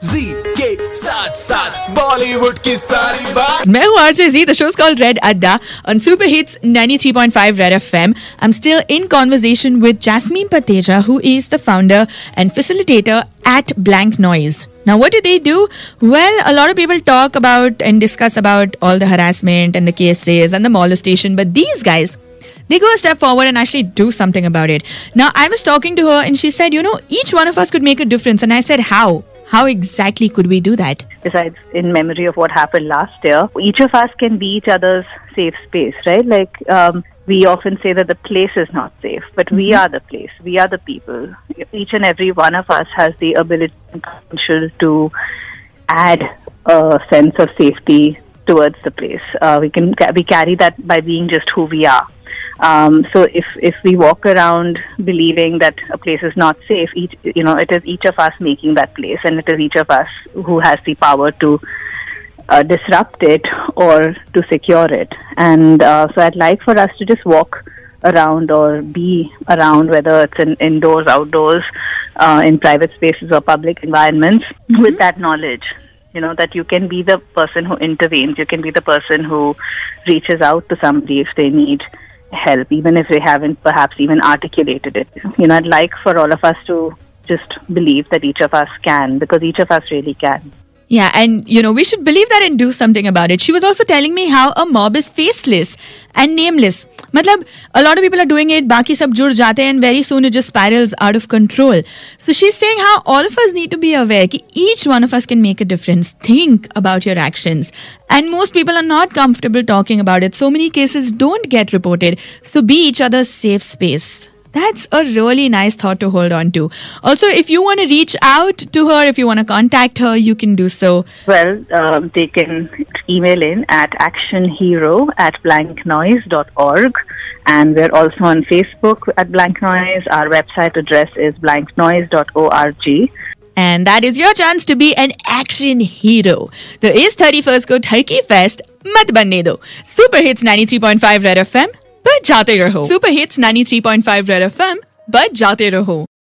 जी के साथ साथ बॉलीवुड की सारी बात। मैं हूँ आरजे जी. The show's called Red Adda on Super Hits 93.5 Red FM. I'm still in conversation with Jasmine Pateja, who is the founder and facilitator at Blank Noise. Now, what do they do? Well, a lot of people talk about and discuss about all the harassment and the cases and the molestation, but these guys, they go a step forward and actually do something about it. Now, I was talking to her and she said, each one of us could make a difference. And I said, how? How exactly could we do that? Besides, in memory of what happened last year, each of us can be each other's safe space, right? Like, we often say that the place is not safe, but we are the place. We are the people. Each and every one of us has the ability and potential to add a sense of safety towards the place. We carry that by being just who we are. So if we walk around believing that a place is not safe, it is each of us making that place, and it is each of us who has the power to disrupt it or to secure it. And so I'd like for us to just walk around or be around, whether it's in indoors, outdoors, in private spaces or public environments, with that knowledge. That you can be the person who intervenes, you can be the person who reaches out to somebody if they need help, even if they haven't perhaps even articulated it. I'd like for all of us to just believe that each of us can, because each of us really can. Yeah, and we should believe that and do something about it. She was also telling me how a mob is faceless and nameless. Matlab, a lot of people are doing it, baki sab jud jate, and very soon it just spirals out of control. So she's saying how all of us need to be aware that each one of us can make a difference. Think about your actions. And most people are not comfortable talking about it. So many cases don't get reported. So be each other's safe space. That's a really nice thought to hold on to. Also, if you want to reach out to her, if you want to contact her, you can do so. Well, they can email in at actionhero@blanknoise.org. And we're also on Facebook at Blank Noise. Our website address is blanknoise.org. And that is your chance to be an action hero. The is 31st ko Turkey Fest mat banne do. Super Hits 93.5 Red FM. बच जाते रहो. Super hits 93.5 red FM बच जाते रहो.